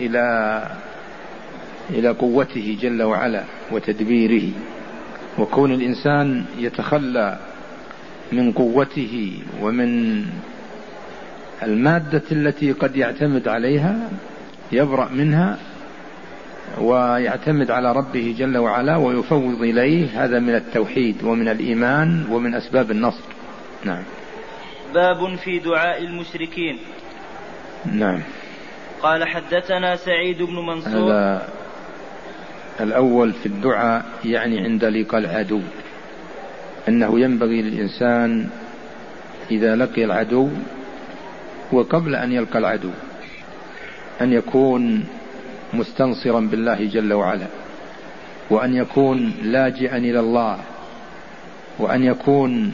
S2: إلى قوته جل وعلا وتدبيره. وكون الإنسان يتخلى من قوته ومن المادة التي قد يعتمد عليها يبرأ منها ويعتمد على ربه جل وعلا ويفوض إليه، هذا من التوحيد ومن الإيمان ومن أسباب النصر. نعم.
S1: باب في دعاء المشركين.
S2: نعم.
S1: قال حدثنا سعيد بن منصور.
S2: هذا الأول في الدعاء يعني عند لقاء العدو، أنه ينبغي للإنسان إذا لقي العدو وقبل أن يلقى العدو أن يكون مستنصرا بالله جل وعلا، وأن يكون لاجئا إلى الله، وأن يكون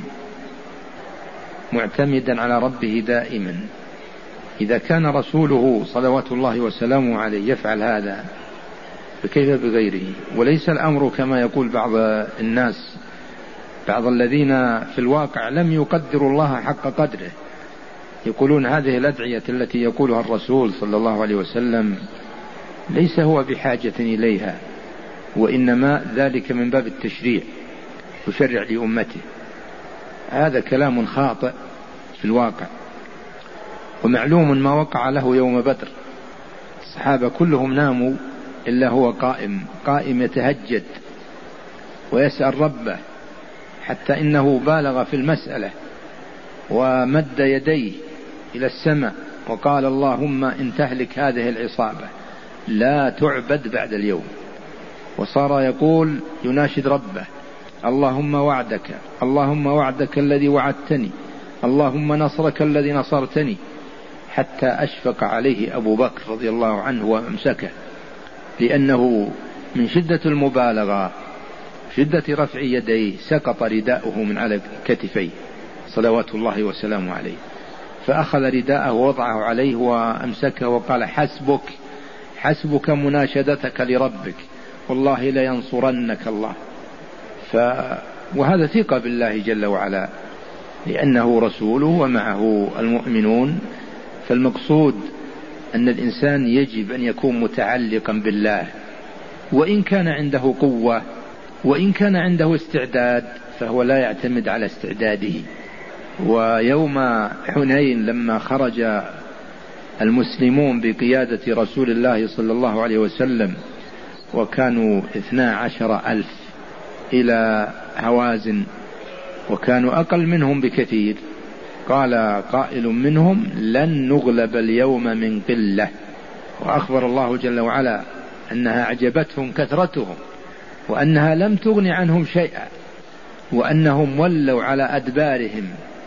S2: معتمدا على ربه دائما. إذا كان رسوله صلوات الله وسلامه عليه يفعل هذا فكيف بغيره؟ وليس الأمر كما يقول بعض الناس بعض الذين في الواقع لم يقدروا الله حق قدره يقولون هذه الأدعية التي يقولها الرسول صلى الله عليه وسلم ليس هو بحاجة إليها، وإنما ذلك من باب التشريع، يشرع لأمته. هذا كلام خاطئ في الواقع، ومعلوم ما وقع له يوم بدر. الصحابة كلهم ناموا إلا هو قائم يتهجد ويسأل ربه، حتى إنه بالغ في المسألة ومد يديه إلى السماء وقال اللهم إن تهلك هذه العصابة لا تعبد بعد اليوم. وصار يقول يناشد ربه اللهم وعدك الذي وعدتني، اللهم نصرك الذي نصرتني، حتى أشفق عليه أبو بكر رضي الله عنه وأمسكه، لأنه من شدة المبالغة شدة رفع يديه سقط رداؤه من على كتفيه صلوات الله وسلامه عليه، فأخذ رداءه ووضعه عليه وأمسكه وقال حسبك مناشدتك لربك والله لينصرنك الله. وهذا ثقة بالله جل وعلا، لأنه رسوله ومعه المؤمنون. فالمقصود أن الإنسان يجب أن يكون متعلقا بالله، وإن كان عنده قوة وإن كان عنده استعداد فهو لا يعتمد على استعداده. ويوم حنين لما خرج المسلمون بقيادة رسول الله صلى الله عليه وسلم وكانوا 12,000 إلى هوازن وكانوا أقل منهم بكثير، قال قائل منهم لن نغلب اليوم من قلة، وأخبر الله جل وعلا أنها أعجبتهم كثرتهم وأنها لم تغن عنهم شيئا، وأنهم ولوا على أدبارهم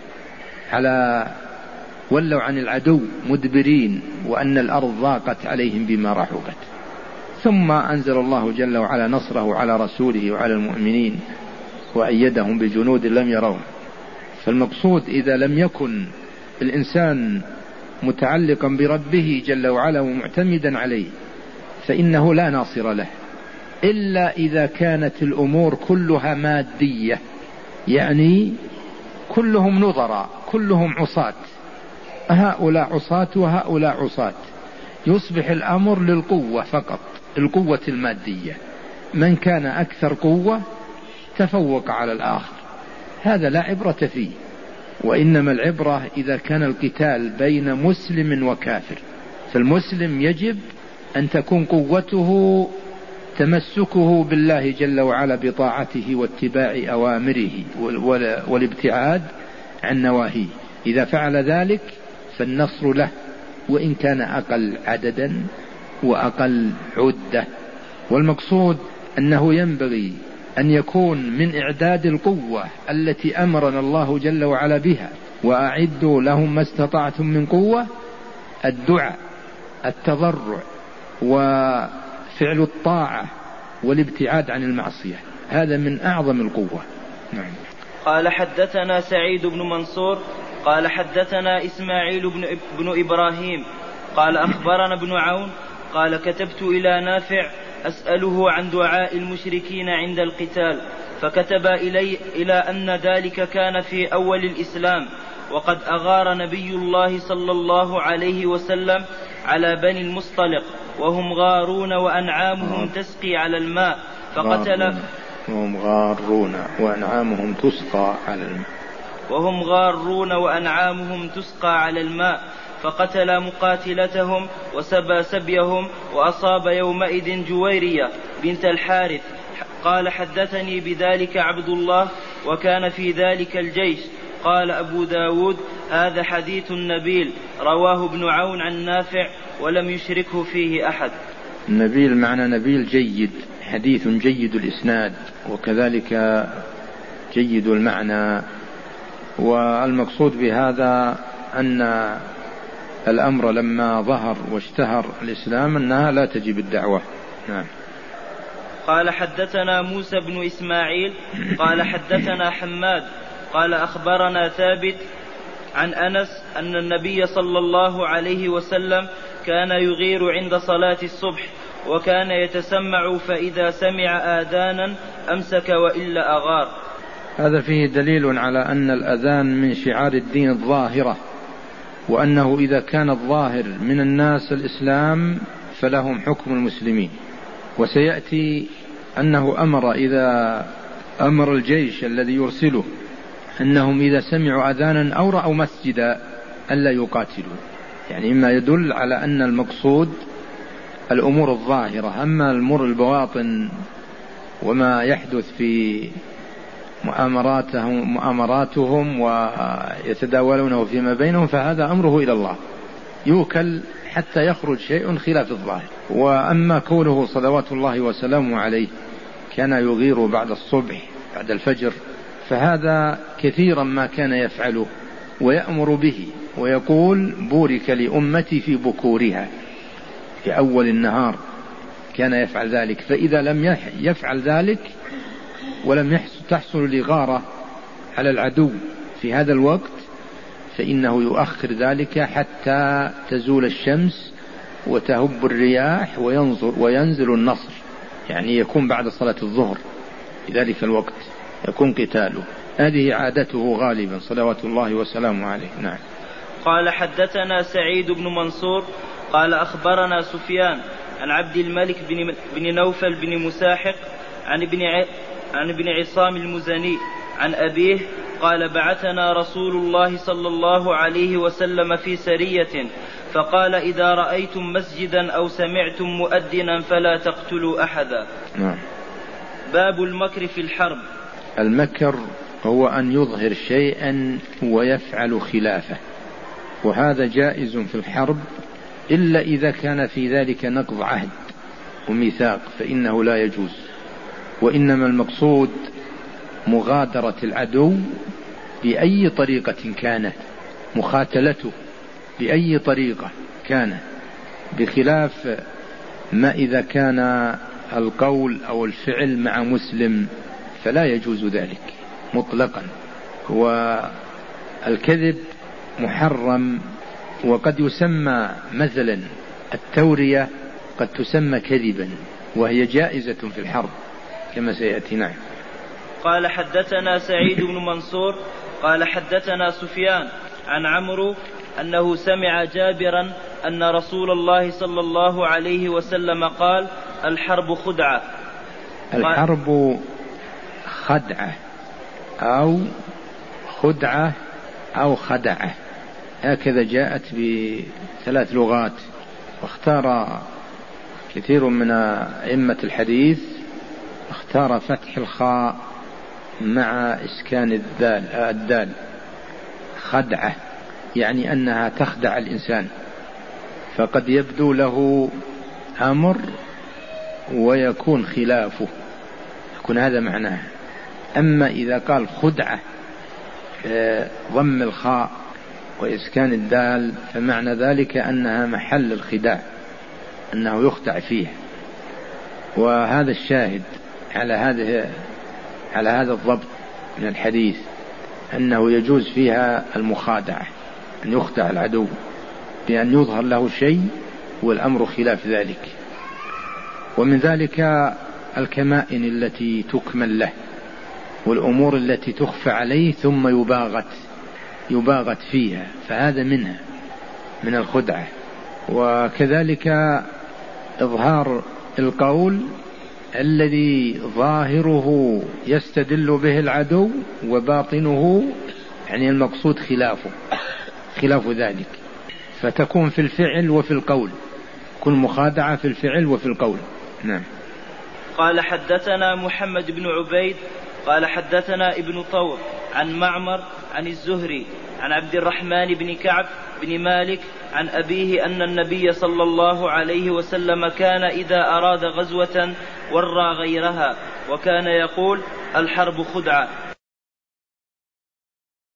S2: ولوا عن العدو مدبرين، وأن الأرض ضاقت عليهم بما رحبت. ثم أنزل الله جل وعلا نصره على رسوله وعلى المؤمنين وأيدهم بجنود لم يرون. فالمقصود إذا لم يكن الإنسان متعلقا بربه جل وعلا ومعتمدا عليه فإنه لا ناصر له، إلا إذا كانت الأمور كلها مادية، يعني كلهم نظراء كلهم عصاة، هؤلاء عصاة وهؤلاء عصاة، يصبح الأمر للقوة فقط، القوة المادية، من كان أكثر قوة تفوق على الآخر، هذا لا عبرة فيه. وإنما العبرة إذا كان القتال بين مسلم وكافر، فالمسلم يجب أن تكون قوته تمسكه بالله جل وعلا بطاعته واتباع أوامره والابتعاد عن نواهيه، إذا فعل ذلك فالنصر له وإن كان أقل عددا وأقل عدة. والمقصود أنه ينبغي أن يكون من إعداد القوة التي أمرنا الله جل وعلا بها، وأعدوا لهم ما استطعتم من قوة، الدعاء، التضرع، وفعل الطاعة، والابتعاد عن المعصية، هذا من أعظم القوة. نعم.
S1: قال حدثنا سعيد بن منصور قال حدثنا إسماعيل بن إبراهيم قال أخبرنا ابن عون قال كتبت إلى نافع أسأله عن دعاء المشركين عند القتال، فكتب إلى أن ذلك كان في أول الإسلام، وقد أغار نبي الله صلى الله عليه وسلم على بني المصطلق وهم غارون وأنعامهم تسقي على الماء فقتل
S2: وهم غارون وأنعامهم تسقى على الماء
S1: تسقى على الماء فقتل مقاتلتهم وسبى سبيهم وأصاب يومئذ جويرية بنت الحارث. قال حدثني بذلك عبد الله وكان في ذلك الجيش. قال أبو داود هذا حديث نبيل رواه ابن عون عن نافع ولم يشركه فيه أحد.
S2: النبيل معنى نبيل جيد، حديث جيد الإسناد وكذلك جيد المعنى. والمقصود بهذا أن الأمر لما ظهر واشتهر الإسلام أنها لا تجب الدعوة. نعم.
S1: قال حدثنا موسى بن إسماعيل قال حدثنا حماد قال أخبرنا ثابت عن أنس أن النبي صلى الله عليه وسلم كان يغير عند صلاة الصبح وكان يتسمع، فإذا سمع آذانا أمسك وإلا أغار.
S2: هذا فيه دليل على أن الأذان من شعار الدين الظاهرة، وأنه إذا كان الظاهر من الناس الإسلام فلهم حكم المسلمين. وسيأتي أنه إذا أمر الجيش الذي يرسله أنهم إذا سمعوا أذانا أو رأوا مسجدا ألا يقاتلوا، يعني إما يدل على أن المقصود الأمور الظاهرة، أما الأمور البواطن وما يحدث في مؤامراتهم ويتداولونه فيما بينهم فهذا أمره إلى الله، يوكل حتى يخرج شيء خلاف الظاهر. وأما كونه صلوات الله وسلامه عليه كان يغير بعد الصبح بعد الفجر، فهذا كثيرا ما كان يفعله ويأمر به، ويقول بورك لأمتي في بكورها، في أول النهار كان يفعل ذلك. فإذا لم يفعل ذلك ولم تحصل الإغارة على العدو في هذا الوقت فإنه يؤخر ذلك حتى تزول الشمس وتهب الرياح وينزل النصر، يعني يكون بعد صلاة الظهر في ذلك الوقت يكون قتاله. هذه عادته غالبا صلوات الله وسلامه عليه. نعم.
S1: قال حدثنا سعيد بن منصور قال أخبرنا سفيان عن عبد الملك بن نوفل بن مساحق عن ابن عصام المزني عن أبيه قال بعثنا رسول الله صلى الله عليه وسلم في سرية فقال إذا رأيتم مسجدا أو سمعتم مؤذنا فلا تقتلوا أحدا. باب المكر في الحرب.
S2: المكر هو أن يظهر شيئا ويفعل خلافه، وهذا جائز في الحرب إلا إذا كان في ذلك نقض عهد وميثاق فإنه لا يجوز، وإنما المقصود مغادرة العدو بأي طريقة كانت، مخاتلته بأي طريقة كانت، بخلاف ما إذا كان القول أو الفعل مع مسلم فلا يجوز ذلك مطلقا. والكذب محرم، وقد يسمى مثلا التورية قد تسمى كذبا وهي جائزة في الحرب كما سيأتي. نعم.
S1: قال حدثنا سعيد بن منصور قال حدثنا سفيان عن عمرو أنه سمع جابرا أن رسول الله صلى الله عليه وسلم قال الحرب خدعة.
S2: الحرب خدعة أو خدعة أو خدعة، هكذا جاءت بثلاث لغات، واختار كثير من أئمة الحديث اختار فتح الخاء مع إسكان الدال خدعة، يعني أنها تخدع الإنسان، فقد يبدو له أمر ويكون خلافه، يكون هذا معناه. أما إذا قال خدعة ضم الخاء وإسكان الدال فمعنى ذلك أنها محل الخداع، أنه يخدع فيه. وهذا الشاهد على هذا الضبط من الحديث أنه يجوز فيها المخادعة، أن يخدع العدو بأن يظهر له شيء والأمر خلاف ذلك. ومن ذلك الكمائن التي تكمل له والأمور التي تخفى عليه ثم يباغت فيها، فهذا منها من الخدعة. وكذلك إظهار القول الذي ظاهره يستدل به العدو وباطنه يعني المقصود خلاف ذلك، فتكون في الفعل وفي القول، كل مخادعة في الفعل وفي القول. نعم.
S1: قال حدثنا محمد بن عبيد قال حدثنا ابن طور عن معمر عن الزهري عن عبد الرحمن بن كعب بن مالك عن أبيه أن النبي صلى الله عليه وسلم كان إذا أراد غزوة ورى غيرها، وكان يقول الحرب خدعة